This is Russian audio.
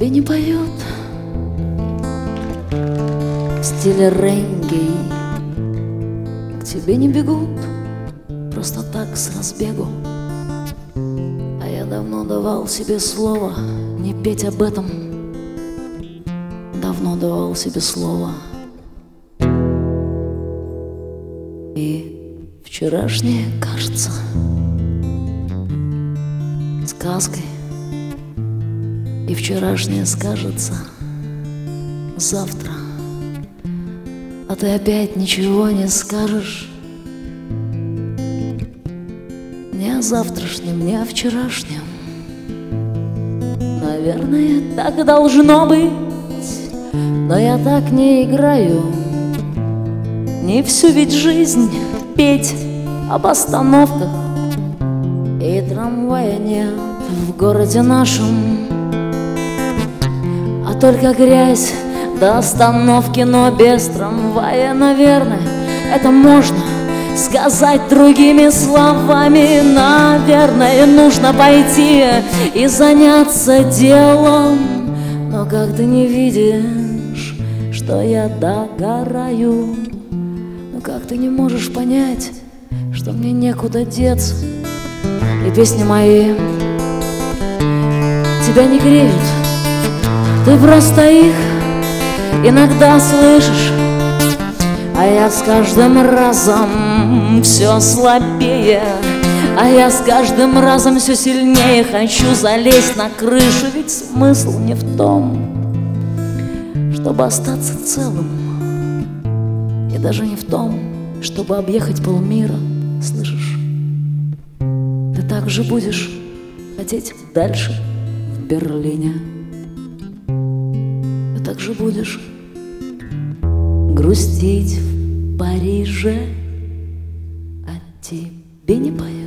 тебе не поют в стиле регги, к тебе не бегут просто так с разбегу. А я давно давал себе слово не петь об этом, давно давал себе слово. И вчерашнее кажется сказкой, и вчерашнее скажется завтра, а ты опять ничего не скажешь ни о завтрашнем, ни о вчерашнем. Наверное, так должно быть, но я так не играю. Не всю ведь жизнь петь об остановках, и трамвая нет в городе нашем, а только грязь до остановки. Но без трамвая, наверное, это можно сказать другими словами. Наверное, нужно пойти и заняться делом. Но как ты не видишь, что я догораю? Ну как ты не можешь понять, что мне некуда деться? И песни мои тебя не греют, ты просто их иногда слышишь. А я с каждым разом все слабее, а я с каждым разом все сильнее хочу залезть на крышу. Ведь смысл не в том, чтобы остаться целым, и даже не в том, чтобы объехать полмира. Слышишь? Ты также будешь хотеть дальше в Берлине, ты также будешь грустить в Париже, а тебе не поет